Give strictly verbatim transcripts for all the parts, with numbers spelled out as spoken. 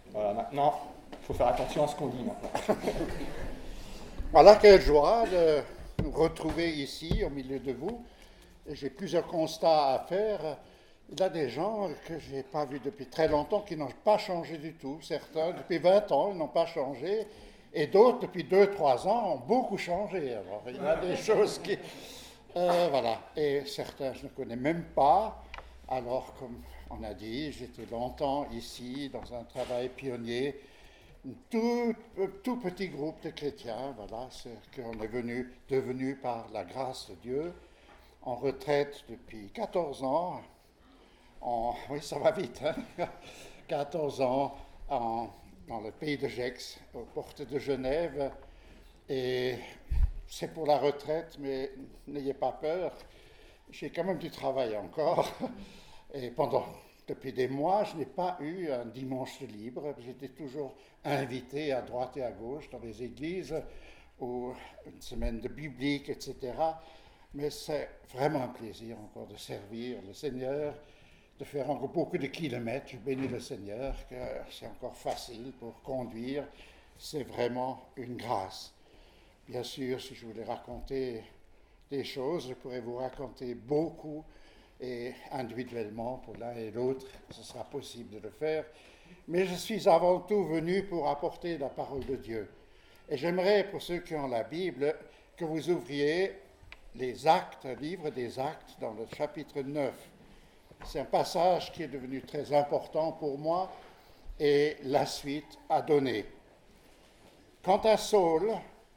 Voilà, maintenant, il faut faire attention à ce qu'on dit maintenant. Voilà, quelle joie de nous retrouver ici au milieu de vous. J'ai plusieurs constats à faire. Il y a des gens que je n'ai pas vus depuis très longtemps qui n'ont pas changé du tout. Certains, depuis vingt ans, ils n'ont pas changé. Et d'autres, depuis deux trois ans, ont beaucoup changé. Alors, il y a des choses qui... Euh, voilà. Et certains, je ne connais même pas. Alors, comme on a dit, j'étais longtemps ici, dans un travail pionnier. Un tout, tout petit groupe de chrétiens, voilà, c'est qu'on est venu, devenu par la grâce de Dieu, en retraite depuis quatorze ans. En, oui, ça va vite, hein, quatorze ans en, dans le pays de Gex, aux portes de Genève. Et c'est pour la retraite, mais n'ayez pas peur, j'ai quand même du travail encore. Et pendant, depuis des mois, je n'ai pas eu un dimanche de libre. J'étais toujours invité à droite et à gauche dans les églises, ou une semaine de biblique, et cetera. Mais c'est vraiment un plaisir encore de servir le Seigneur, de faire encore beaucoup de kilomètres. Je bénis le Seigneur, que c'est encore facile pour conduire. C'est vraiment une grâce. Bien sûr, si je voulais raconter des choses, je pourrais vous raconter beaucoup, et individuellement, pour l'un et l'autre, ce sera possible de le faire. Mais je suis avant tout venu pour apporter la parole de Dieu. Et j'aimerais, pour ceux qui ont la Bible, que vous ouvriez les Actes, le livre des Actes, dans le chapitre neuf. C'est un passage qui est devenu très important pour moi et la suite à donner. Quant à Saul,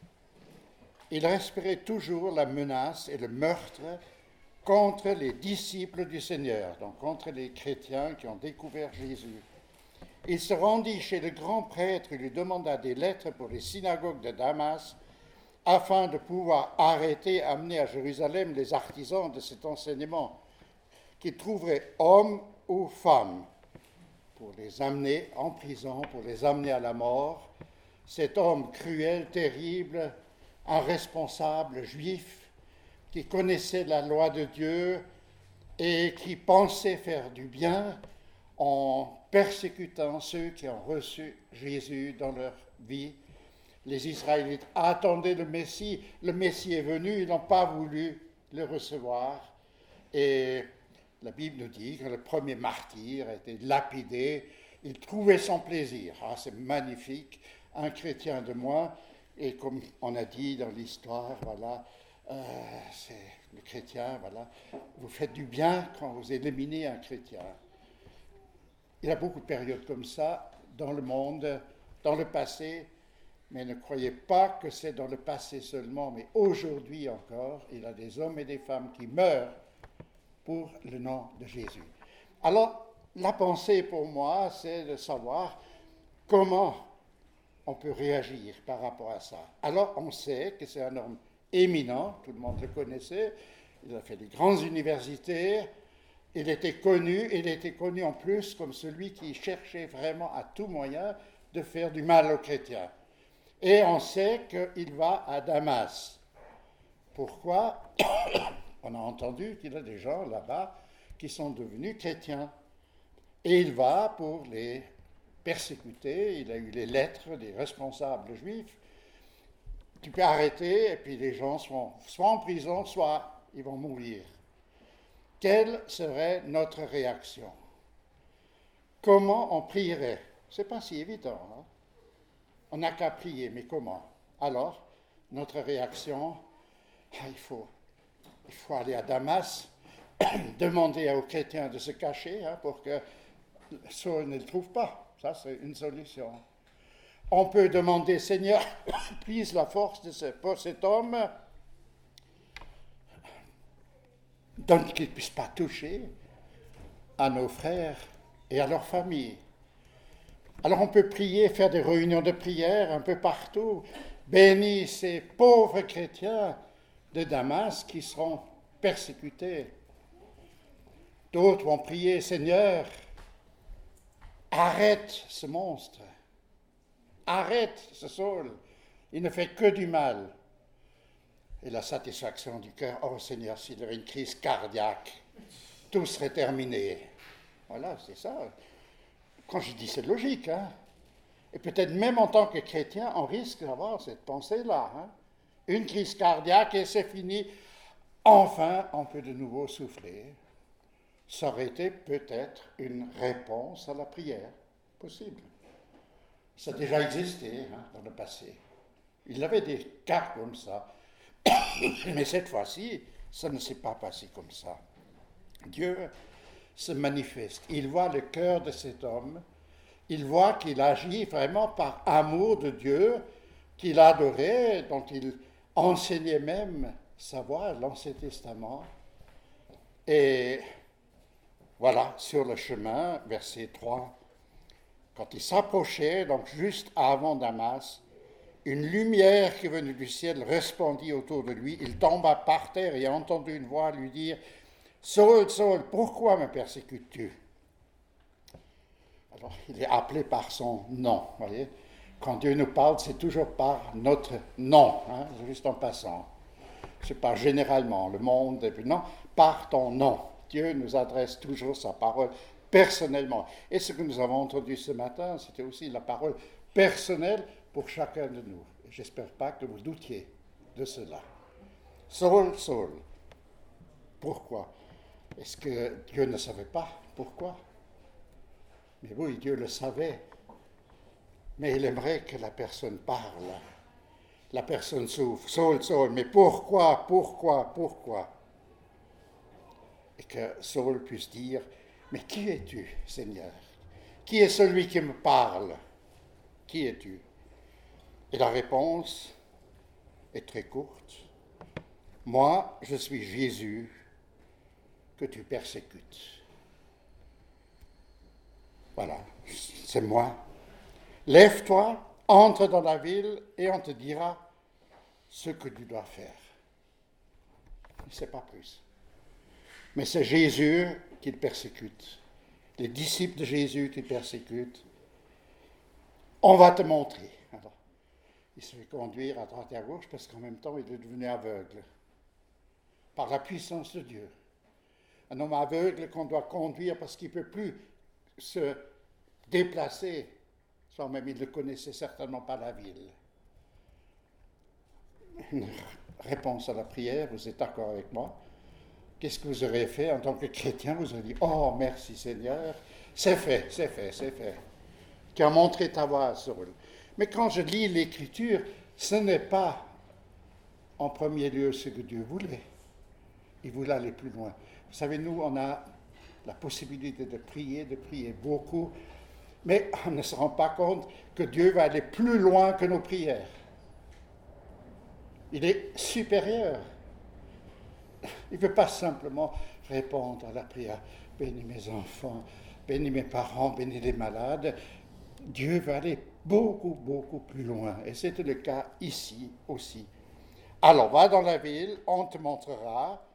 il respirait toujours la menace et le meurtre contre les disciples du Seigneur, donc contre les chrétiens qui ont découvert Jésus. Il se rendit chez le grand prêtre et lui demanda des lettres pour les synagogues de Damas, afin de pouvoir arrêter, amener à Jérusalem les artisans de cet enseignement, qu'ils trouveraient hommes ou femmes, pour les amener en prison, pour les amener à la mort. Cet homme cruel, terrible, un responsable juif, qui connaissait la loi de Dieu et qui pensait faire du bien en persécutant ceux qui ont reçu Jésus dans leur vie. Les Israélites attendaient le Messie. Le Messie est venu, ils n'ont pas voulu le recevoir. Et la Bible nous dit que le premier martyr a été lapidé. Il trouvait son plaisir. Ah, c'est magnifique, un chrétien de moins. Et comme on a dit dans l'histoire, voilà, Euh, c'est le chrétien, voilà. Vous faites du bien quand vous éliminez un chrétien. Il y a beaucoup de périodes comme ça dans le monde, dans le passé, mais ne croyez pas que c'est dans le passé seulement, mais aujourd'hui encore, il y a des hommes et des femmes qui meurent pour le nom de Jésus. Alors, la pensée pour moi, c'est de savoir comment on peut réagir par rapport à ça. Alors, on sait que c'est un homme éminent, tout le monde le connaissait, il a fait des grandes universités, il était connu, il était connu en plus comme celui qui cherchait vraiment à tout moyen de faire du mal aux chrétiens. Et on sait qu'il va à Damas. Pourquoi? On a entendu qu'il y a des gens là-bas qui sont devenus chrétiens. Et il va pour les persécuter, il a eu les lettres des responsables juifs. Tu peux arrêter et puis les gens sont soit en prison, soit ils vont mourir. Quelle serait notre réaction? Comment on prierait? Ce n'est pas si évident. Hein? On n'a qu'à prier, mais comment? Alors, notre réaction, il faut, il faut aller à Damas, demander aux chrétiens de se cacher hein, pour que Saul ne le trouve pas. Ça, c'est une solution. On peut demander, Seigneur, puise la force de ce, pour cet homme, donc qu'il ne puisse pas toucher à nos frères et à leur famille. Alors on peut prier, faire des réunions de prière un peu partout. Bénis ces pauvres chrétiens de Damas qui seront persécutés. D'autres vont prier, Seigneur, arrête ce monstre. Arrête ce Saul, il ne fait que du mal. Et la satisfaction du cœur, oh Seigneur, s'il y avait une crise cardiaque, tout serait terminé. Voilà, c'est ça. Quand je dis c'est logique, hein. Et peut-être même en tant que chrétien, on risque d'avoir cette pensée-là. Hein? Une crise cardiaque et c'est fini. Enfin, on peut de nouveau souffler. Ça aurait été peut-être une réponse à la prière. Possible. Ça a déjà existé hein, dans le passé. Il y avait des cas comme ça. Mais cette fois-ci, ça ne s'est pas passé comme ça. Dieu se manifeste. Il voit le cœur de cet homme. Il voit qu'il agit vraiment par amour de Dieu, qu'il adorait, dont il enseignait même sa voix, l'Ancien Testament. Et voilà, sur le chemin, verset trois, quand il s'approchait, donc juste avant Damas, une lumière qui venait du ciel resplendit autour de lui. Il tomba par terre et a entendu une voix lui dire « Saul, Saul, pourquoi me persécutes-tu » Alors, il est appelé par son nom, vous voyez. Quand Dieu nous parle, c'est toujours par notre nom, hein, juste en passant. C'est pas généralement le monde, et puis non, par ton nom. Dieu nous adresse toujours sa parole personnellement. Et ce que nous avons entendu ce matin, c'était aussi la parole personnelle pour chacun de nous. J'espère pas que vous doutiez de cela. Saul, Saul, pourquoi? Est-ce que Dieu ne savait pas pourquoi? Mais oui, Dieu le savait. Mais il aimerait que la personne parle. La personne souffre. Saul, Saul, mais pourquoi, pourquoi, pourquoi? Et que Saul puisse dire, mais qui es-tu, Seigneur? Qui est celui qui me parle? Qui es-tu? Et la réponse est très courte. Moi, je suis Jésus que tu persécutes. Voilà, c'est moi. Lève-toi, entre dans la ville et on te dira ce que tu dois faire. Il ne sait pas plus. Mais c'est Jésus qu'il persécute. Les disciples de Jésus qu'il persécute. On va te montrer. Alors, il se fait conduire à droite et à gauche parce qu'en même temps, il est devenu aveugle. Par la puissance de Dieu. Un homme aveugle qu'on doit conduire parce qu'il ne peut plus se déplacer. Sans même, il ne connaissait certainement pas la ville. Une réponse à la prière, vous êtes d'accord avec moi? Qu'est-ce que vous aurez fait en tant que chrétien? Vous aurez dit, oh merci Seigneur, c'est fait, c'est fait, c'est fait. Tu as montré ta voie à Saul. Mais quand je lis l'Écriture, ce n'est pas en premier lieu ce que Dieu voulait. Il voulait aller plus loin. Vous savez, nous, on a la possibilité de prier, de prier beaucoup, mais on ne se rend pas compte que Dieu va aller plus loin que nos prières. Il est supérieur. Il ne veut pas simplement répondre à la prière. Bénis mes enfants, bénis mes parents, bénis les malades. Dieu va aller beaucoup, beaucoup plus loin. Et c'était le cas ici aussi. Alors, va dans la ville, on te montrera.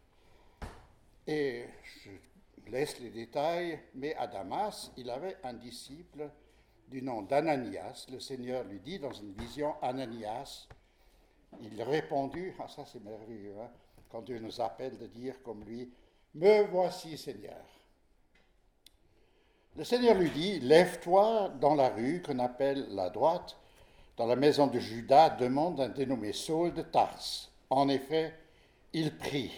Et je laisse les détails, mais à Damas, il avait un disciple du nom d'Ananias. Le Seigneur lui dit dans une vision, Ananias, il répondit, ah ça c'est merveilleux, hein, quand Dieu nous appelle de dire comme lui, me voici Seigneur. Le Seigneur lui dit, lève-toi dans la rue qu'on appelle la droite, dans la maison de Judas, demande un dénommé Saul de Tarse. En effet, il prie.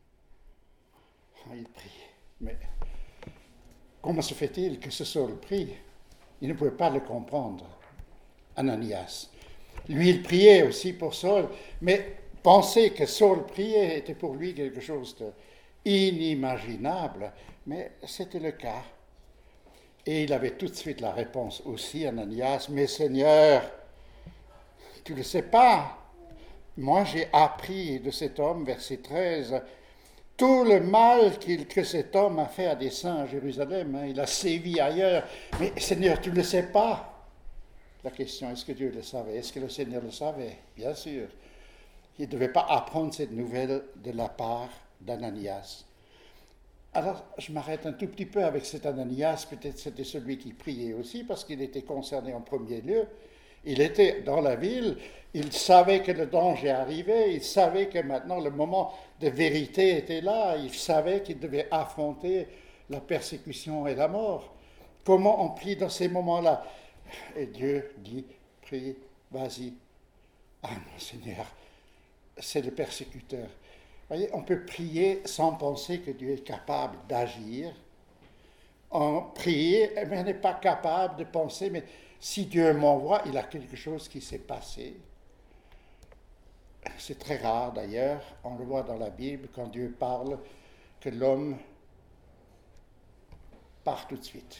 Il prie. Mais comment se fait-il que ce Saul prie? Il ne pouvait pas le comprendre, Ananias. Lui, il priait aussi pour Saul, mais penser que Saul priait était pour lui quelque chose d'inimaginable, mais c'était le cas. Et il avait tout de suite la réponse aussi, Ananias, mais Seigneur, tu ne le sais pas, moi j'ai appris de cet homme, verset treize, tout le mal qu'il, que cet homme a fait à des saints à Jérusalem, hein, il a sévi ailleurs, mais Seigneur, tu ne le sais pas. La question, est-ce que Dieu le savait? Est-ce que le Seigneur le savait? Bien sûr. Il ne devait pas apprendre cette nouvelle de la part d'Ananias. Alors, je m'arrête un tout petit peu avec cet Ananias, peut-être c'était celui qui priait aussi, parce qu'il était concerné en premier lieu. Il était dans la ville, il savait que le danger arrivait, il savait que maintenant le moment de vérité était là, il savait qu'il devait affronter la persécution et la mort. Comment on prie dans ces moments-là? Et Dieu dit, prie, vas-y. Ah non, Seigneur, c'est le persécuteur. Vous voyez, on peut prier sans penser que Dieu est capable d'agir. On prie, mais on n'est pas capable de penser, mais si Dieu m'envoie, il a quelque chose qui s'est passé. C'est très rare d'ailleurs, on le voit dans la Bible, quand Dieu parle, que l'homme part tout de suite.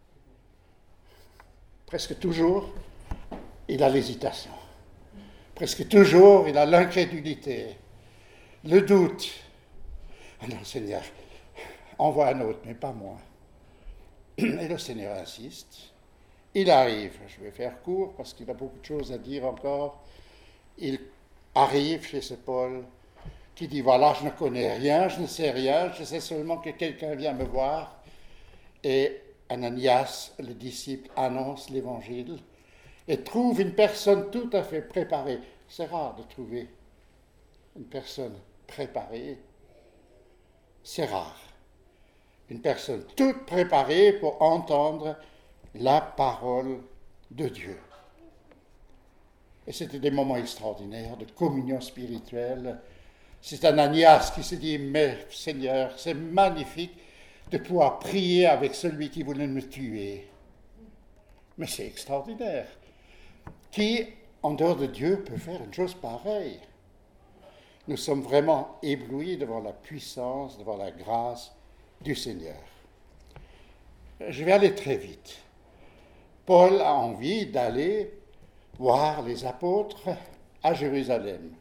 Presque toujours, il a l'hésitation. Presque toujours, il a l'incrédulité, le doute. Ah non, Seigneur, envoie un autre, mais pas moi. Et le Seigneur insiste. Il arrive, je vais faire court parce qu'il a beaucoup de choses à dire encore. Il arrive chez ce Paul qui dit, voilà, je ne connais rien, je ne sais rien, je sais seulement que quelqu'un vient me voir. Et Ananias, le disciple, annonce l'évangile et trouve une personne tout à fait préparée. C'est rare de trouver une personne préparée. C'est rare. Une personne toute préparée pour entendre la parole de Dieu. Et c'était des moments extraordinaires de communion spirituelle. C'est Ananias qui se dit, mais Seigneur, c'est magnifique de pouvoir prier avec celui qui voulait me tuer. Mais c'est extraordinaire. Qui, en dehors de Dieu, peut faire une chose pareille? Nous sommes vraiment éblouis devant la puissance, devant la grâce du Seigneur. Je vais aller très vite. Paul a envie d'aller voir les apôtres à Jérusalem.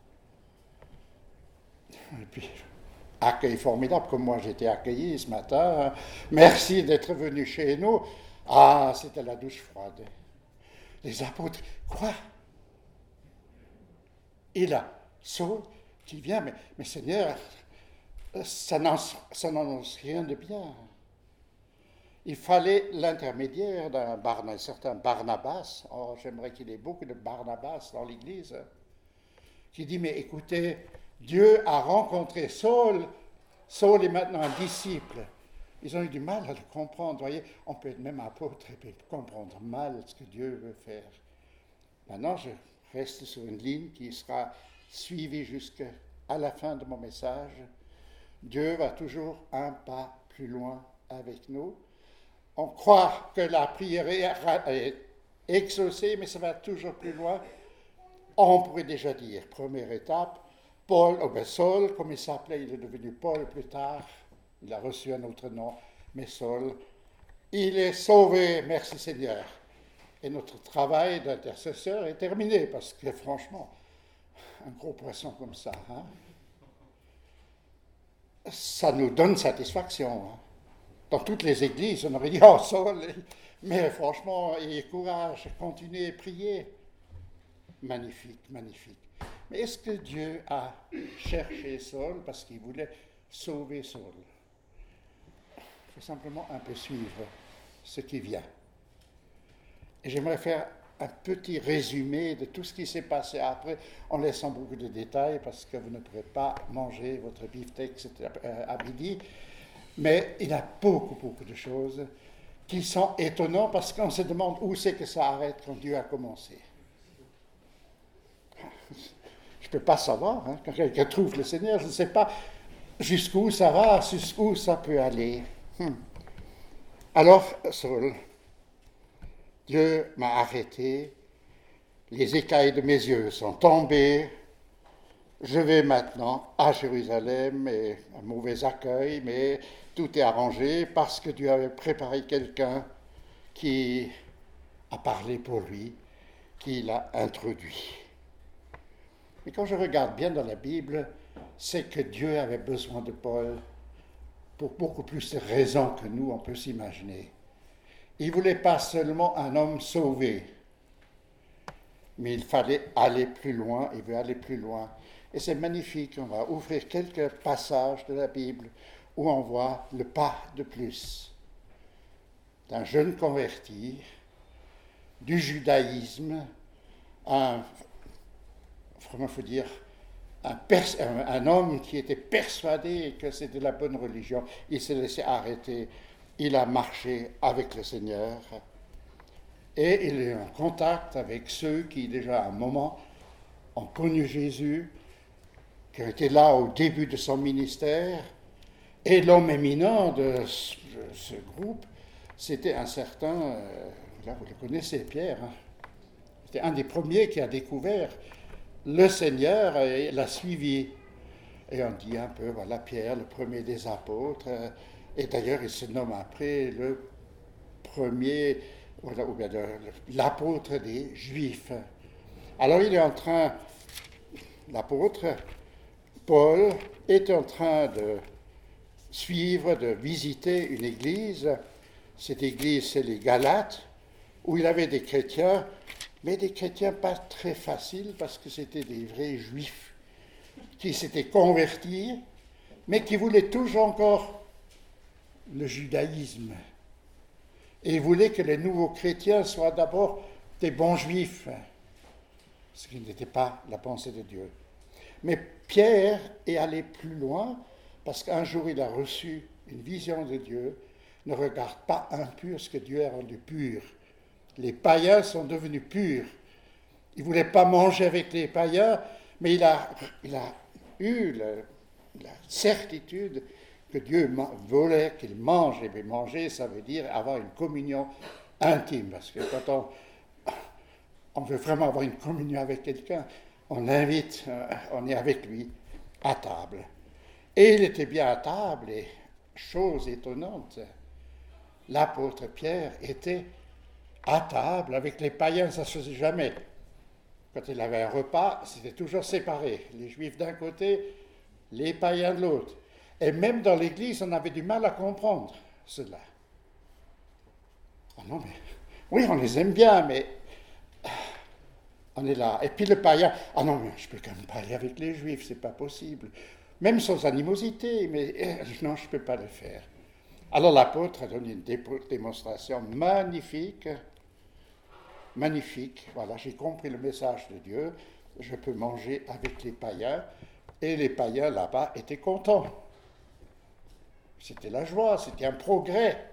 Et puis, accueil formidable, comme moi j'ai été accueilli ce matin. Merci d'être venu chez nous. Ah, c'était la douche froide. Les apôtres, quoi? Et là, Saul qui vient, mais, mais Seigneur, ça n'annonce rien de bien. Il fallait l'intermédiaire d'un Barna, certain Barnabas. Oh, j'aimerais qu'il y ait beaucoup de Barnabas dans l'Église. Qui dit, mais écoutez, Dieu a rencontré Saul. Saul est maintenant un disciple. Ils ont eu du mal à le comprendre. Vous voyez, on peut être même apôtre et puis comprendre mal ce que Dieu veut faire. Maintenant, je reste sur une ligne qui sera suivie jusqu'à la fin de mon message. Dieu va toujours un pas plus loin avec nous. On croit que la prière est exaucée, mais ça va toujours plus loin. On pourrait déjà dire, première étape, Paul, oh ben Saul, comme il s'appelait, il est devenu Paul plus tard, il a reçu un autre nom, mais Saul, il est sauvé, merci Seigneur. Et notre travail d'intercesseur est terminé, parce que franchement, un gros poisson comme ça, hein, ça nous donne satisfaction. Hein. Dans toutes les églises, on aurait dit, oh Saul, mais franchement, ayez courage, continuez à prier. Magnifique, magnifique. Mais est-ce que Dieu a cherché Saul parce qu'il voulait sauver Saul? Il faut simplement un peu suivre ce qui vient. Et j'aimerais faire un petit résumé de tout ce qui s'est passé après, en laissant beaucoup de détails, parce que vous ne pourrez pas manger votre beefsteak à midi. Mais il y a beaucoup, beaucoup de choses qui sont étonnantes, parce qu'on se demande où c'est que ça arrête quand Dieu a commencé. Je ne peux pas savoir, hein, quand quelqu'un trouve le Seigneur, je ne sais pas jusqu'où ça va, jusqu'où ça peut aller. Hum. Alors, Saul, Dieu m'a arrêté, les écailles de mes yeux sont tombées, je vais maintenant à Jérusalem, et un mauvais accueil, mais tout est arrangé parce que Dieu avait préparé quelqu'un qui a parlé pour lui, qui l'a introduit. Mais quand je regarde bien dans la Bible, c'est que Dieu avait besoin de Paul pour beaucoup plus de raisons que nous, on peut s'imaginer. Il ne voulait pas seulement un homme sauvé, mais il fallait aller plus loin, il veut aller plus loin. Et c'est magnifique, on va ouvrir quelques passages de la Bible où on voit le pas de plus d'un jeune converti, du judaïsme, un, comment faut dire, un, pers- un, un homme qui était persuadé que c'était la bonne religion. Il s'est laissé arrêter, il a marché avec le Seigneur. Et il est en contact avec ceux qui, déjà à un moment, ont connu Jésus, qui ont été là au début de son ministère. Et l'homme éminent de ce, de ce groupe, c'était un certain, euh, là vous le connaissez, Pierre. Hein. C'était un des premiers qui a découvert le Seigneur et l'a suivi. Et on dit un peu, voilà, Pierre, le premier des apôtres. Et d'ailleurs, il se nomme après le premier, voilà, ou bien le, l'apôtre des Juifs. Alors il est en train, l'apôtre Paul est en train de suivre, de visiter une église. Cette église, c'est les Galates, où il avait des chrétiens, mais des chrétiens pas très faciles, parce que c'était des vrais juifs qui s'étaient convertis, mais qui voulaient toujours encore le judaïsme. Et ils voulaient que les nouveaux chrétiens soient d'abord des bons juifs, ce qui n'était pas la pensée de Dieu. Mais Pierre est allé plus loin, parce qu'un jour il a reçu une vision de Dieu. Ne regarde pas impur ce que Dieu a rendu pur. Les païens sont devenus purs. Il ne voulait pas manger avec les païens, mais il a, il a eu le, la certitude que Dieu voulait qu'il mange. Et manger, ça veut dire avoir une communion intime. Parce que quand on, on veut vraiment avoir une communion avec quelqu'un, on l'invite, on est avec lui à table. Et il était bien à table, et chose étonnante, l'apôtre Pierre était à table avec les païens, ça ne se faisait jamais. Quand il avait un repas, c'était toujours séparé. Les juifs d'un côté, les païens de l'autre. Et même dans l'église, on avait du mal à comprendre cela. Ah non, mais oui, on les aime bien, mais on est là. Et puis le païen, ah non, mais je ne peux quand même pas aller avec les juifs, c'est pas possible. Même sans animosité, mais euh, non, je ne peux pas le faire. Alors l'apôtre a donné une dé- démonstration magnifique, magnifique. Voilà, j'ai compris le message de Dieu, je peux manger avec les païens, et les païens là-bas étaient contents. C'était la joie, c'était un progrès.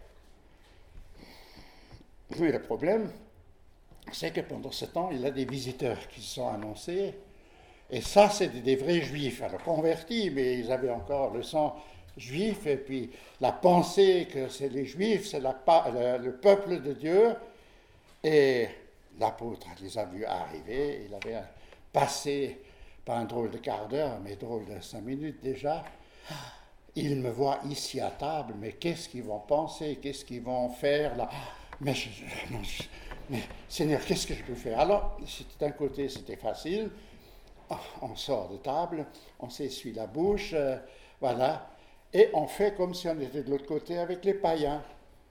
Mais le problème, c'est que pendant ce temps, il y a des visiteurs qui se sont annoncés. Et ça, c'était des vrais juifs, alors convertis, mais ils avaient encore le sang juif, et puis la pensée que c'est les juifs, c'est la, le, le peuple de Dieu. Et l'apôtre les a vus arriver, il avait passé, pas un drôle de quart d'heure, mais drôle de cinq minutes déjà. Ils me voient ici à table, mais qu'est-ce qu'ils vont penser, qu'est-ce qu'ils vont faire là? Mais, je, non, je, mais Seigneur, qu'est-ce que je peux faire? Alors, d'un côté, c'était facile. On sort de table, on s'essuie la bouche, euh, voilà, et on fait comme si on était de l'autre côté avec les païens.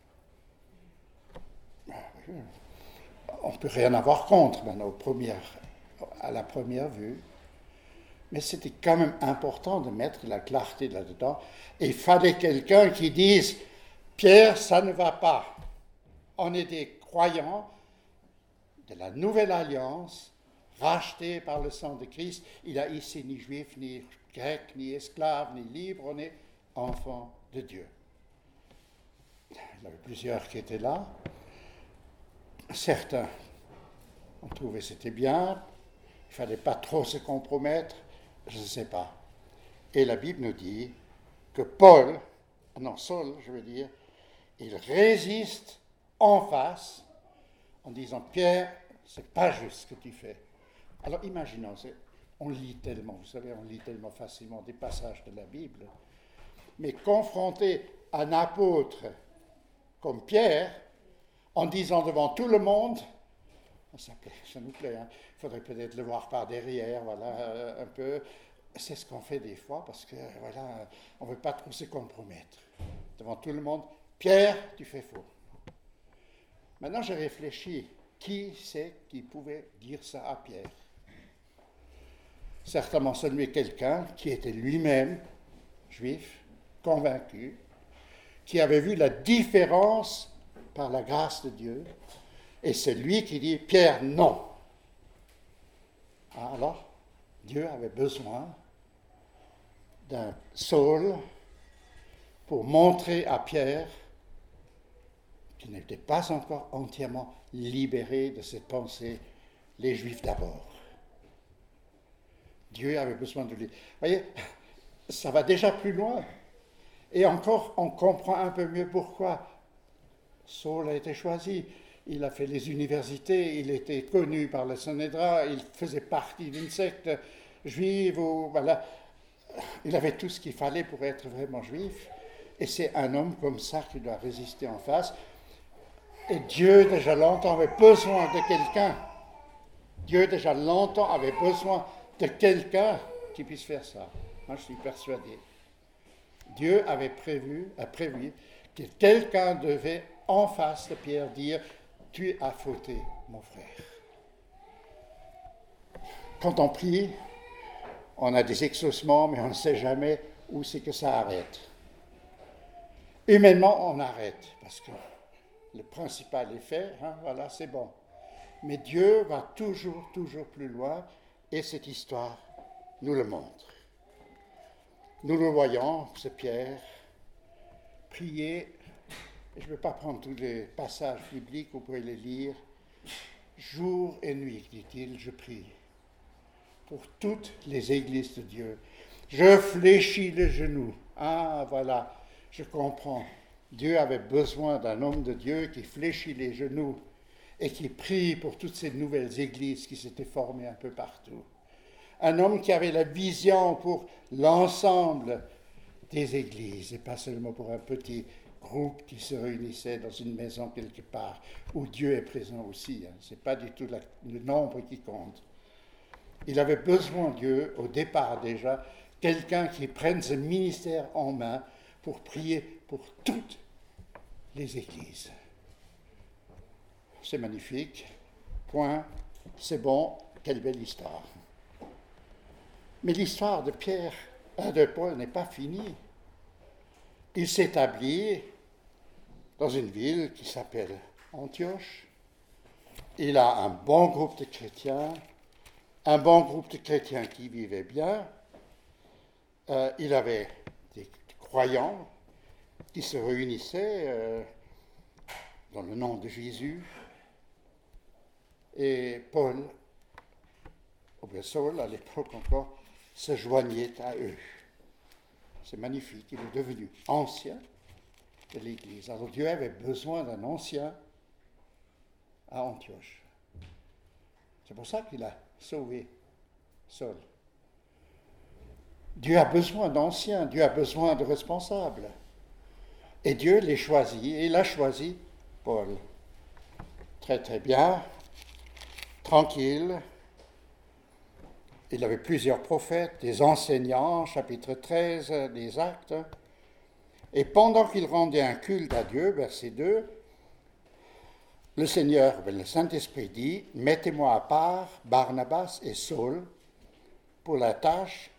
On ne peut rien avoir contre maintenant, aux premières, à la première vue, mais c'était quand même important de mettre la clarté là-dedans. Et il fallait quelqu'un qui dise, Pierre, ça ne va pas. On est des croyants de la nouvelle alliance, racheté par le sang de Christ. Il n'y a ici ni juif, ni grec, ni esclave, ni libre. On est enfants de Dieu. Il y avait plusieurs qui étaient là. Certains ont trouvé que c'était bien. Il ne fallait pas trop se compromettre. Je ne sais pas. Et la Bible nous dit que Paul, non, Saul, je veux dire, il résiste en face en disant, Pierre, ce n'est pas juste ce que tu fais. Alors imaginons, on lit tellement, vous savez, on lit tellement facilement des passages de la Bible, mais confronter un apôtre comme Pierre, en disant devant tout le monde, ça, plaît, ça nous plaît, hein, il faudrait peut-être le voir par derrière, voilà, un peu, c'est ce qu'on fait des fois, parce que, voilà, on ne veut pas trop se compromettre. Devant tout le monde, Pierre, tu fais faux. Maintenant, j'ai réfléchi, qui c'est qui pouvait dire ça à Pierre? Certainement celui quelqu'un qui était lui-même juif, convaincu, qui avait vu la différence par la grâce de Dieu, et c'est lui qui dit, Pierre, non. Alors, Dieu avait besoin d'un Saul pour montrer à Pierre qui n'étaient pas encore entièrement libérés de cette pensée, les Juifs d'abord. Dieu avait besoin de lui. Vous voyez, ça va déjà plus loin. Et encore, on comprend un peu mieux pourquoi Saul a été choisi. Il a fait les universités, il était connu par le Sanhédrin, il faisait partie d'une secte juive. Ou, voilà. Il avait tout ce qu'il fallait pour être vraiment juif. Et c'est un homme comme ça qui doit résister en face. Et Dieu, déjà longtemps, avait besoin de quelqu'un. Dieu, déjà longtemps, avait besoin de quelqu'un qui puisse faire ça. Moi, je suis persuadé. Dieu avait prévu, a prévu que quelqu'un devait, en face de Pierre, dire « Tu as fauté, mon frère ». Quand on prie, on a des exaucements, mais on ne sait jamais où c'est que ça arrête. Humainement, on arrête, parce que le principal est fait, hein, voilà, c'est bon. Mais Dieu va toujours, toujours plus loin, et cette histoire nous le montre. Nous le voyons, c'est Pierre, prier, et je ne vais pas prendre tous les passages bibliques, vous pouvez les lire. Jour et nuit, dit-il, je prie pour toutes les églises de Dieu. Je fléchis les genoux. Ah, voilà, je comprends. Dieu avait besoin d'un homme de Dieu qui fléchit les genoux et qui prie pour toutes ces nouvelles églises qui s'étaient formées un peu partout. Un homme qui avait la vision pour l'ensemble des églises et pas seulement pour un petit groupe qui se réunissait dans une maison quelque part, où Dieu est présent aussi. Hein. Ce n'est pas du tout la, le nombre qui compte. Il avait besoin, Dieu, au départ déjà, quelqu'un qui prenne ce ministère en main pour prier pour toutes les églises. C'est magnifique. Point. C'est bon. Quelle belle histoire. Mais l'histoire de Pierre, de Paul n'est pas finie. Il s'établit dans une ville qui s'appelle Antioche. Il a un bon groupe de chrétiens, un bon groupe de chrétiens qui vivaient bien. Euh, il avait des croyants qui se réunissaient euh, dans le nom de Jésus. Et Paul, ou bien Saul à l'époque encore, se joignait à eux. C'est magnifique, il est devenu ancien de l'Église. Alors Dieu avait besoin d'un ancien à Antioche. C'est pour ça qu'il a sauvé Saul. Dieu a besoin d'anciens, Dieu a besoin de responsables. Et Dieu les choisit, et il a choisi Paul. Très très bien, tranquille. Il avait plusieurs prophètes, des enseignants, chapitre treize des Actes. Et pendant qu'il rendait un culte à Dieu, verset deux, le Seigneur, le Saint-Esprit dit, « Mettez-moi à part Barnabas et Saul pour la tâche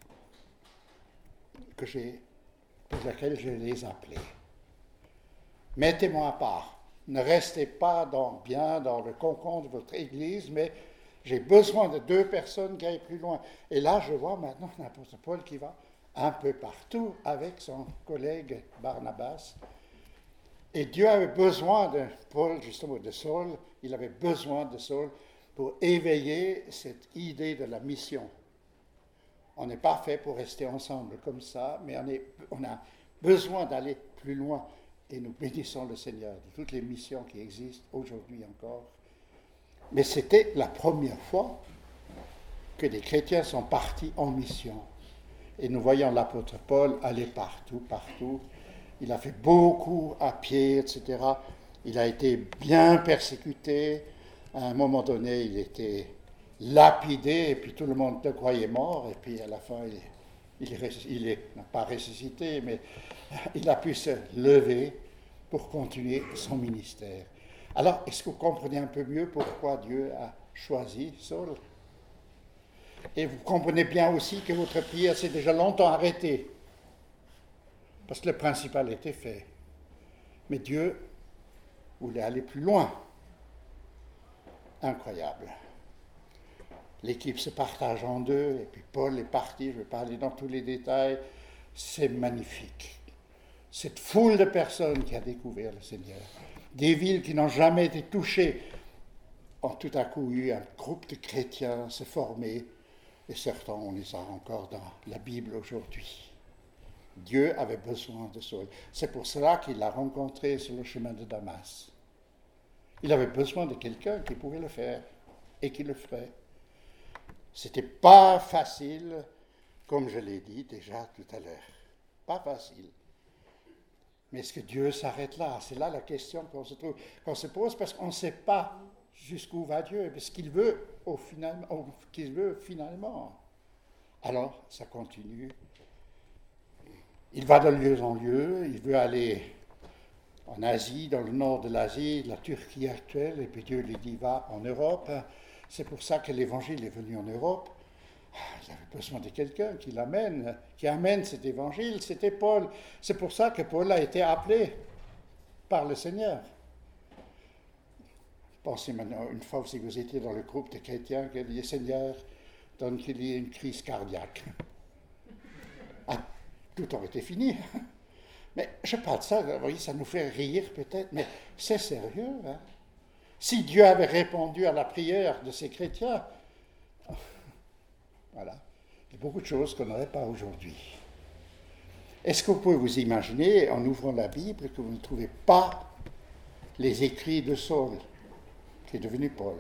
que j'ai, pour laquelle je les appelés. Mettez-moi à part. Ne restez pas dans, bien dans le cocon de votre Église, mais j'ai besoin de deux personnes qui aillent plus loin. » Et là, je vois maintenant l'apôtre Paul qui va un peu partout avec son collègue Barnabas. Et Dieu avait besoin de Paul, justement de Saul, il avait besoin de Saul pour éveiller cette idée de la mission. On n'est pas fait pour rester ensemble comme ça, mais on, est, on a besoin d'aller plus loin. Et nous bénissons le Seigneur de toutes les missions qui existent aujourd'hui encore. Mais c'était la première fois que des chrétiens sont partis en mission. Et nous voyons l'apôtre Paul aller partout, partout. Il a fait beaucoup à pied, et cetera. Il a été bien persécuté. À un moment donné, il était lapidé, et puis tout le monde le croyait mort. Et puis à la fin, il, il, il est, n'a pas ressuscité, mais il a pu se lever pour continuer son ministère. Alors, est-ce que vous comprenez un peu mieux pourquoi Dieu a choisi Saul? Et vous comprenez bien aussi que votre prière s'est déjà longtemps arrêtée, parce que le principal était fait. Mais Dieu voulait aller plus loin. Incroyable. L'équipe se partage en deux, et puis Paul est parti, je ne vais pas aller dans tous les détails. C'est magnifique. Cette foule de personnes qui a découvert le Seigneur. des villes qui n'ont jamais été touchées ont tout à coup eu un groupe de chrétiens se former, et certains, on les a encore dans la Bible aujourd'hui. Dieu avait besoin de Saul. C'est pour cela qu'il l'a rencontré sur le chemin de Damas. Il avait besoin de quelqu'un qui pouvait le faire et qui le ferait. C'était pas facile, comme je l'ai dit déjà tout à l'heure. Pas facile. Mais est-ce que Dieu s'arrête là? C'est là la question qu'on se, trouve, qu'on se pose, parce qu'on ne sait pas jusqu'où va Dieu, ce qu'il veut, au final, au, qu'il veut finalement. Alors, ça continue. Il va de lieu en lieu, il veut aller en Asie, dans le nord de l'Asie, la Turquie actuelle, et puis Dieu lui dit, va en Europe. C'est pour ça que l'évangile est venu en Europe. Il avait besoin de quelqu'un qui l'amène, qui amène cet évangile, c'était Paul. C'est pour ça que Paul a été appelé par le Seigneur. Pensez maintenant, une fois si vous étiez dans le groupe de chrétiens, que le Seigneur donne qu'il y ait une crise cardiaque. Ah, tout aurait été fini. Mais je parle de ça, vous voyez, ça nous fait rire peut-être, mais c'est sérieux. Hein? Si Dieu avait répondu à la prière de ces chrétiens, voilà, il y a beaucoup de choses qu'on n'aurait pas aujourd'hui. Est-ce que vous pouvez vous imaginer, en ouvrant la Bible, que vous ne trouvez pas les écrits de Saul, qui est devenu Paul?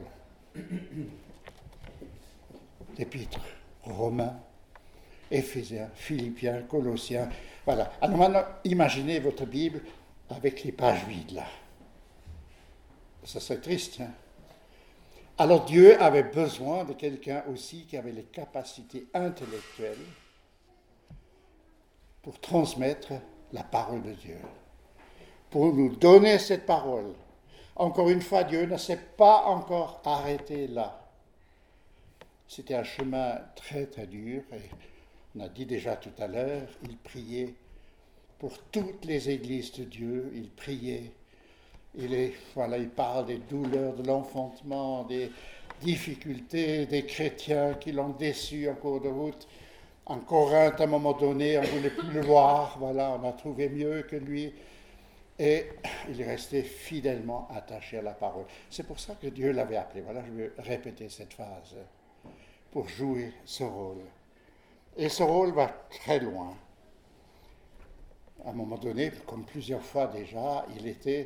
L'Épître, Romains, Éphésiens, Philippiens, Colossiens. Voilà. Alors maintenant, imaginez votre Bible avec les pages vides là. Ça serait triste. Hein? Alors Dieu avait besoin de quelqu'un aussi qui avait les capacités intellectuelles pour transmettre la parole de Dieu, pour nous donner cette parole. Encore une fois, Dieu ne s'est pas encore arrêté là. C'était un chemin très très dur, et on a dit déjà tout à l'heure, il priait pour toutes les églises de Dieu, il priait. Il, est, voilà, il parle des douleurs de l'enfantement, des difficultés des chrétiens qui l'ont déçu en cours de route. En Corinthe, à un moment donné, on ne voulait plus le voir, voilà, on a trouvé mieux que lui. Et il est resté fidèlement attaché à la parole. C'est pour ça que Dieu l'avait appelé. Voilà, je vais répéter cette phrase, pour jouer ce rôle. Et ce rôle va très loin. À un moment donné, comme plusieurs fois déjà, il était,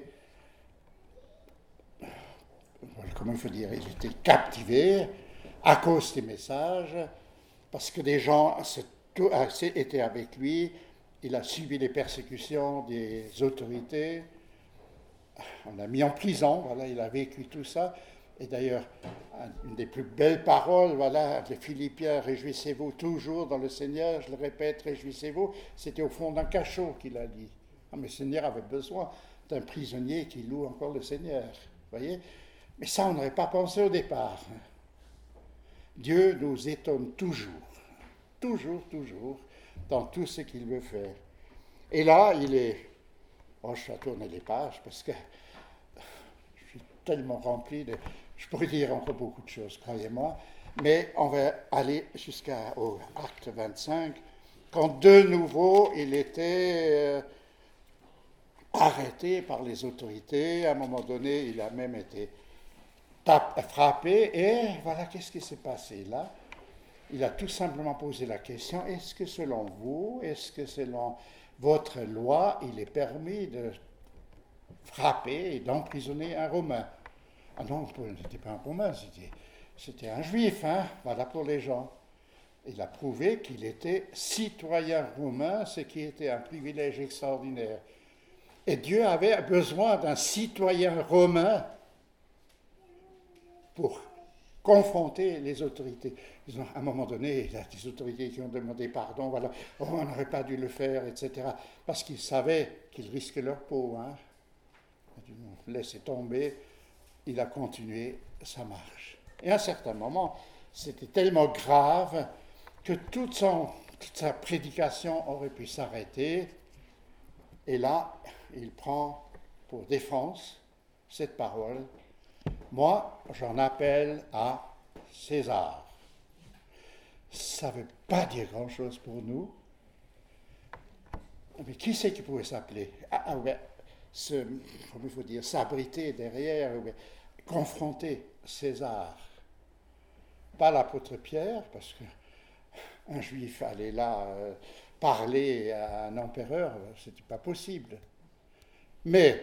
comment il faut dire, il était captivé à cause des messages, parce que des gens étaient avec lui. Il a subi les persécutions des autorités. On l'a mis en prison, voilà, il a vécu tout ça. Et d'ailleurs, une des plus belles paroles, voilà, les Philippiens, réjouissez-vous toujours dans le Seigneur, je le répète, réjouissez-vous, c'était au fond d'un cachot qu'il a dit. Ah, mais le Seigneur avait besoin d'un prisonnier qui loue encore le Seigneur, voyez. Mais ça, on n'aurait pas pensé au départ. Dieu nous étonne toujours, toujours, toujours, dans tout ce qu'il veut faire. Et là, il est... Oh, je vais tourner les pages, parce que je suis tellement rempli de... Je pourrais dire encore beaucoup de choses, croyez-moi, mais on va aller jusqu'au acte vingt-cinq, quand de nouveau il était euh, arrêté par les autorités. À un moment donné, il a même été tape, frappé, et voilà, qu'est-ce qui s'est passé là? Il a tout simplement posé la question, est-ce que selon vous, est-ce que selon votre loi, il est permis de frapper et d'emprisonner un Romain? Ah non, ce n'était pas un Romain, c'était, c'était un Juif, hein, voilà pour les gens. Il a prouvé qu'il était citoyen romain, ce qui était un privilège extraordinaire. Et Dieu avait besoin d'un citoyen romain pour confronter les autorités. Ils ont, à un moment donné, il y a des autorités qui ont demandé pardon, voilà, oh, on n'aurait pas dû le faire, et cetera. Parce qu'ils savaient qu'ils risquaient leur peau. Hein. Ils ont laissé tomber. Il a continué sa marche. Et à un certain moment, c'était tellement grave que toute, son, toute sa prédication aurait pu s'arrêter. Et là, il prend pour défense cette parole. Moi, j'en appelle à César. Ça ne veut pas dire grand-chose pour nous. Mais qui c'est qui pouvait s'appeler? Ah, ah ouais, se, comment il faut dire, s'abriter derrière, confronter César. Pas l'apôtre Pierre, parce qu'un juif allait là euh, parler à un empereur, ce n'était pas possible. Mais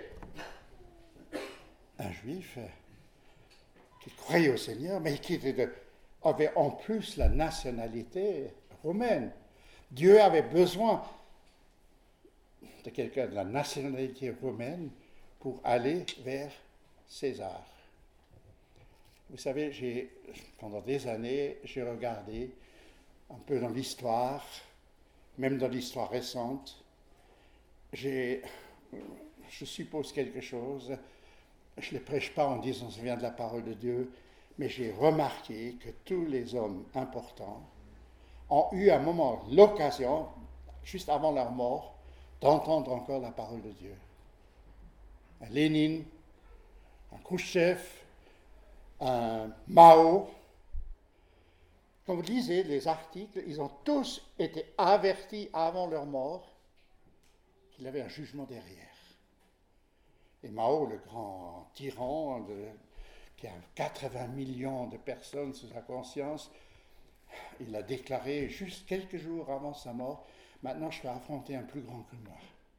un juif qui croyait au Seigneur, mais qui était de, avait en plus la nationalité romaine. Dieu avait besoin de quelqu'un de la nationalité romaine pour aller vers César. Vous savez, j'ai, pendant des années, j'ai regardé un peu dans l'histoire, même dans l'histoire récente. J'ai, je suppose quelque chose, je ne le prêche pas en disant que ça vient de la parole de Dieu, mais j'ai remarqué que tous les hommes importants ont eu à un moment l'occasion, juste avant leur mort, d'entendre encore la parole de Dieu. Un Lénine, un Khrouchtchev, un Mao. Quand vous lisez les articles, ils ont tous été avertis avant leur mort qu'il y avait un jugement derrière. Et Mao, le grand tyran de, qui a quatre-vingts millions de personnes sous sa conscience, il a déclaré juste quelques jours avant sa mort, maintenant je vais affronter un plus grand que moi.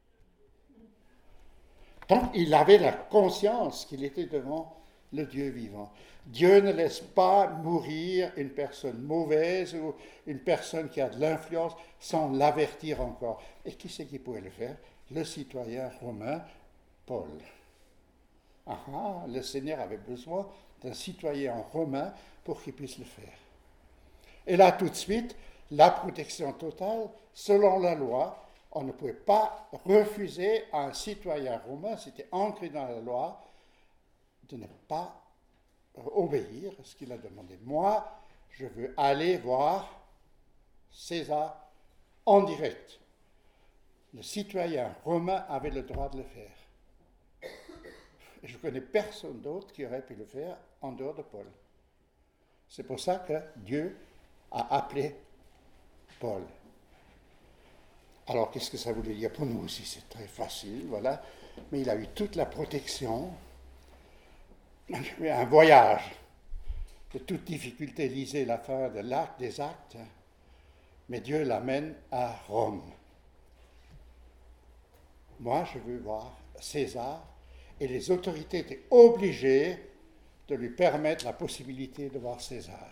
Donc il avait la conscience qu'il était devant le Dieu vivant. Dieu ne laisse pas mourir une personne mauvaise ou une personne qui a de l'influence sans l'avertir encore. Et qui c'est qui pouvait le faire? Le citoyen romain Paul. Ah, ah, le Seigneur avait besoin d'un citoyen romain pour qu'il puisse le faire. Et là, tout de suite, la protection totale, selon la loi, on ne pouvait pas refuser à un citoyen romain, c'était ancré dans la loi, de ne pas obéir à ce qu'il a demandé. Moi, je veux aller voir César en direct. Le citoyen romain avait le droit de le faire. Et je ne connais personne d'autre qui aurait pu le faire en dehors de Paul. C'est pour ça que Dieu a appelé Paul. Alors, qu'est-ce que ça voulait dire pour nous aussi? C'est très facile, voilà. Mais il a eu toute la protection. Un voyage de toute difficulté, lisez la fin de l'acte, des actes, mais Dieu l'amène à Rome. Moi, je veux voir César, et les autorités étaient obligées de lui permettre la possibilité de voir César.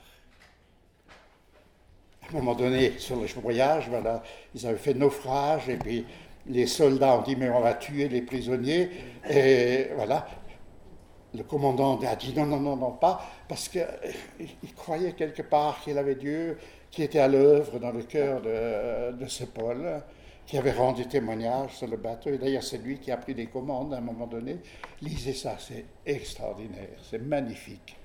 À un moment donné, sur le voyage, voilà, ils avaient fait naufrage, et puis les soldats ont dit, mais on va tuer les prisonniers, et voilà. Le commandant a dit non, non, non, non, pas, parce qu'il croyait quelque part qu'il avait Dieu qui était à l'œuvre dans le cœur de, de ce Paul, qui avait rendu témoignage sur le bateau. Et d'ailleurs, c'est lui qui a pris des commandes à un moment donné. Lisez ça, c'est extraordinaire, c'est magnifique.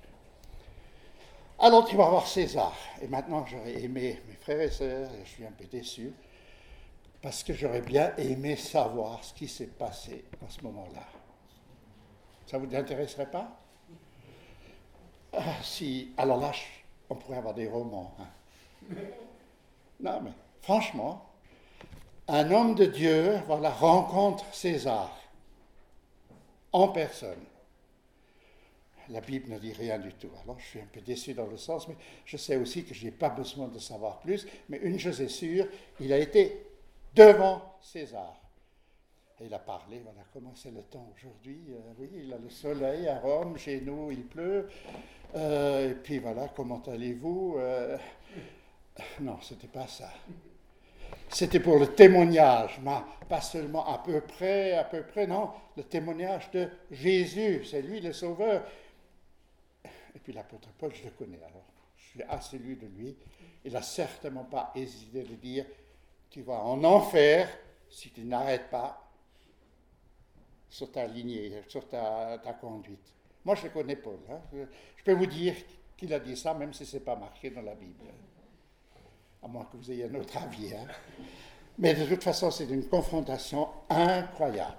Alors, tu vas voir César. Et maintenant, j'aurais aimé, mes frères et sœurs, et je suis un peu déçu, parce que j'aurais bien aimé savoir ce qui s'est passé à ce moment-là. Ça ne vous intéresserait pas? Ah, si, alors là, on pourrait avoir des romans. Hein. Non, mais franchement, un homme de Dieu, voilà, rencontre César en personne. La Bible ne dit rien du tout. Alors, je suis un peu déçu dans le sens, mais je sais aussi que je n'ai pas besoin de savoir plus. Mais une chose est sûre, il a été devant César. Et il a parlé, voilà, comment c'est le temps aujourd'hui. Euh, oui, il a le soleil à Rome, chez nous il pleut. Euh, et puis voilà, comment allez-vous euh, Non, ce n'était pas ça. C'était pour le témoignage, mais pas seulement à peu près, à peu près, non, le témoignage de Jésus, c'est lui le Sauveur. Et puis l'apôtre Paul, je le connais, alors je suis assez lu de lui. Il n'a certainement pas hésité de dire, tu vas en enfer si tu n'arrêtes pas sur ta lignée, sur ta, ta conduite. Moi, je connais Paul. Hein. Je, je peux vous dire qu'il a dit ça, même si ce n'est pas marqué dans la Bible. À moins que vous ayez un autre avis. Hein. Mais de toute façon, c'est une confrontation incroyable.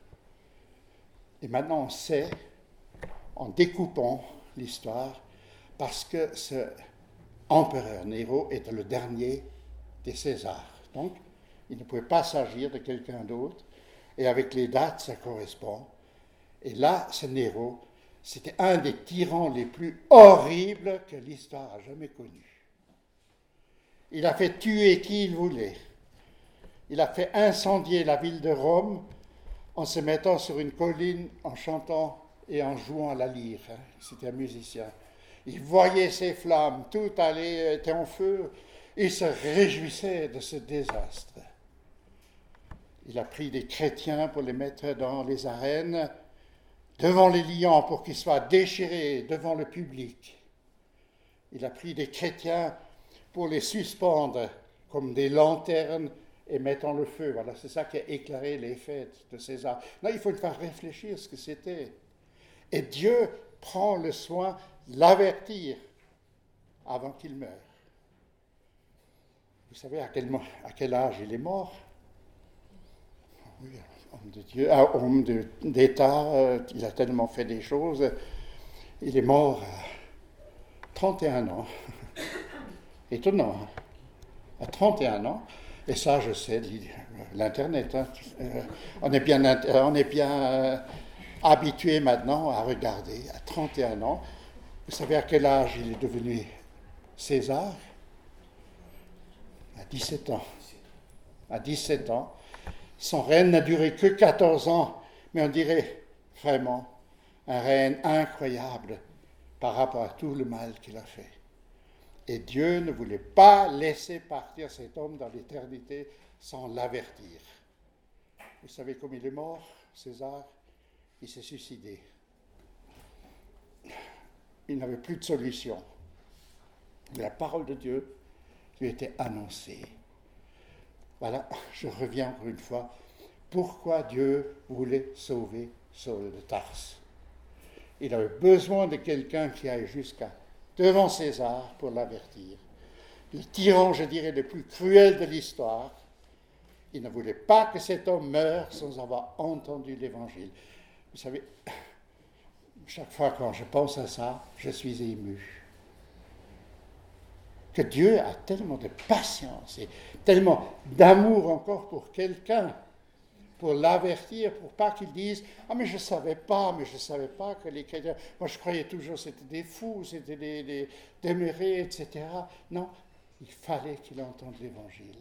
Et maintenant, on sait, en découpant l'histoire, parce que ce empereur Néro était le dernier des Césars. Donc, il ne pouvait pas s'agir de quelqu'un d'autre. Et avec les dates, ça correspond. Et là, ce Néron, c'était un des tyrans les plus horribles que l'histoire a jamais connus. Il a fait tuer qui il voulait. Il a fait incendier la ville de Rome en se mettant sur une colline, en chantant et en jouant à la lyre. C'était un musicien. Il voyait ces flammes, tout allait, était en feu. Il se réjouissait de ce désastre. Il a pris des chrétiens pour les mettre dans les arènes, devant les lions pour qu'ils soient déchirés devant le public. Il a pris des chrétiens pour les suspendre comme des lanternes et mettant le feu. Voilà, c'est ça qui a éclairé les fêtes de César. Là, il faut le faire réfléchir ce que c'était. Et Dieu prend le soin de l'avertir avant qu'il meure. Vous savez à quel, à quel âge il est mort? Oui, homme de Dieu, ah, homme de, d'État, euh, il a tellement fait des choses. Il est mort à trente et un ans. Étonnant, hein? À trente et un ans. Et ça, je sais, l'Internet. Hein, euh, on est bien, on est bien euh, habitué maintenant à regarder. À trente et un ans, vous savez à quel âge il est devenu César? À dix-sept ans. À dix-sept ans. Son règne n'a duré que quatorze ans, mais on dirait vraiment un règne incroyable par rapport à tout le mal qu'il a fait. Et Dieu ne voulait pas laisser partir cet homme dans l'éternité sans l'avertir. Vous savez comment il est mort, César? Il s'est suicidé. Il n'avait plus de solution. Mais la parole de Dieu lui était annoncée. Voilà, je reviens encore une fois. Pourquoi Dieu voulait sauver Saul de Tarse? Il avait besoin de quelqu'un qui aille jusqu'à devant César pour l'avertir. Le tyran, je dirais, le plus cruel de l'histoire. Il ne voulait pas que cet homme meure sans avoir entendu l'Évangile. Vous savez, chaque fois quand je pense à ça, je suis ému. Que Dieu a tellement de patience et tellement d'amour encore pour quelqu'un, pour l'avertir, pour pas qu'il dise « Ah, mais je ne savais pas, mais je ne savais pas que les chrétiens... Moi, je croyais toujours que c'était des fous, c'était des, des démérés, et cetera » Non, il fallait qu'il entende l'Évangile.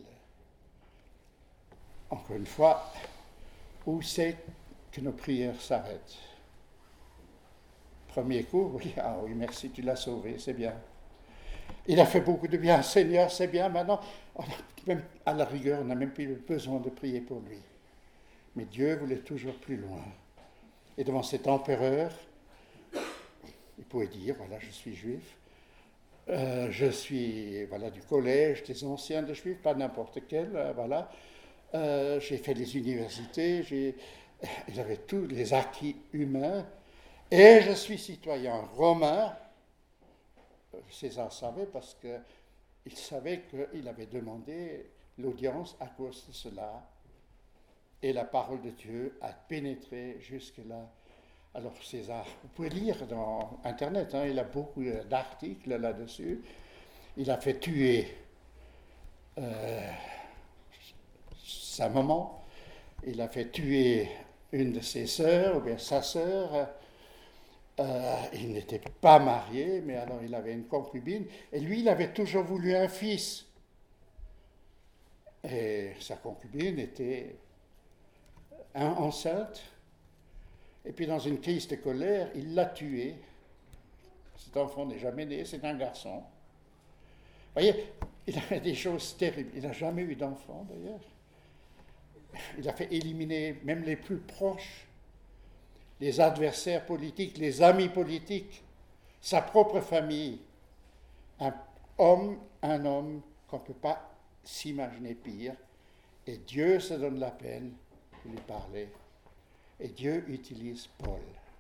Encore une fois, où c'est que nos prières s'arrêtent? Premier coup, oui, ah oui, merci, tu l'as sauvé, c'est bien. Il a fait beaucoup de bien, Seigneur, c'est bien. Maintenant, on a, même, à la rigueur, on n'a même plus besoin de prier pour lui. Mais Dieu voulait toujours plus loin. Et devant cet empereur, il pouvait dire, voilà, je suis juif, euh, je suis voilà, du collège des anciens de juifs, pas n'importe quel, euh, voilà. Euh, j'ai fait les universités, j'ai, il avait tous les acquis humains, et je suis citoyen romain. César savait parce qu'il savait qu'il avait demandé l'audience à cause de cela. Et la parole de Dieu a pénétré jusque-là. Alors César, vous pouvez lire dans Internet, hein, il a beaucoup d'articles là-dessus. Il a fait tuer euh, sa maman, il a fait tuer une de ses sœurs, ou bien sa sœur. Euh, il n'était pas marié, mais alors il avait une concubine, et lui, il avait toujours voulu un fils. Et sa concubine était enceinte, et puis dans une crise de colère, il l'a tué. Cet enfant n'est jamais né, c'est un garçon. Vous voyez, il a fait des choses terribles. Il n'a jamais eu d'enfant, d'ailleurs. Il a fait éliminer même les plus proches, les adversaires politiques, les amis politiques, sa propre famille. Un homme, un homme qu'on ne peut pas s'imaginer pire. Et Dieu se donne la peine de lui parler. Et Dieu utilise Paul.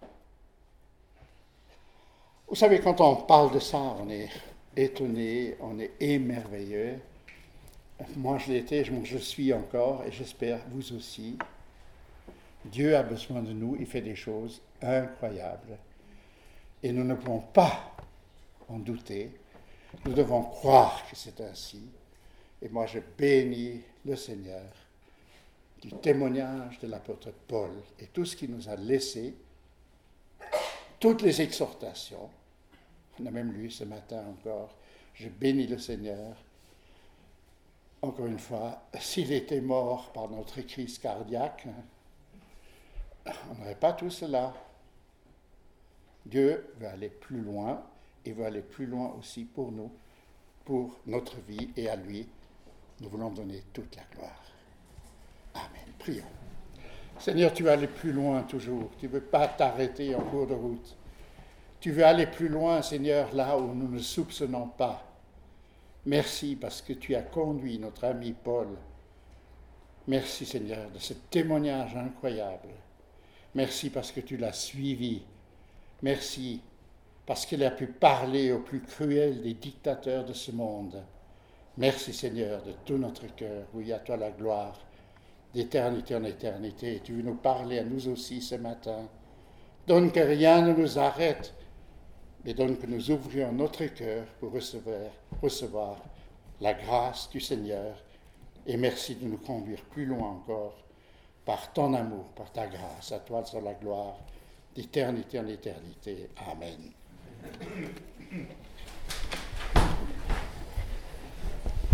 Vous savez, quand on parle de ça, on est étonné, on est émerveillé. Moi, je l'étais, je, je suis encore, et j'espère vous aussi. Dieu a besoin de nous, il fait des choses incroyables. Et nous ne pouvons pas en douter. Nous devons croire que c'est ainsi. Et moi, je bénis le Seigneur du témoignage de l'apôtre Paul et tout ce qu'il nous a laissé, toutes les exhortations. On a même lu ce matin encore, je bénis le Seigneur. Encore une fois, s'il était mort par notre crise cardiaque, on n'aurait pas tout cela. Dieu veut aller plus loin et veut aller plus loin aussi pour nous, pour notre vie, et à lui, nous voulons donner toute la gloire. Amen. Prions. Seigneur, tu veux aller plus loin toujours. Tu ne veux pas t'arrêter en cours de route. Tu veux aller plus loin, Seigneur, là où nous ne soupçonnons pas. Merci parce que tu as conduit notre ami Paul. Merci, Seigneur, de ce témoignage incroyable. Merci parce que tu l'as suivi. Merci parce qu'il a pu parler au plus cruel des dictateurs de ce monde. Merci, Seigneur, de tout notre cœur. Oui, à toi la gloire, d'éternité en éternité. Tu veux nous parler à nous aussi ce matin. Donne que rien ne nous arrête, mais donne que nous ouvrions notre cœur pour recevoir, recevoir la grâce du Seigneur. Et merci de nous conduire plus loin encore par ton amour, par ta grâce. À toi soit la gloire, d'éternité en éternité. Amen.